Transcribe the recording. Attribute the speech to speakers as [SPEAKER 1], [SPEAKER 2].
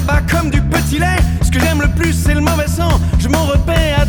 [SPEAKER 1] tabac comme du petit lait. Ce que j'aime le plus c'est le mauvais sang. Je m'en repais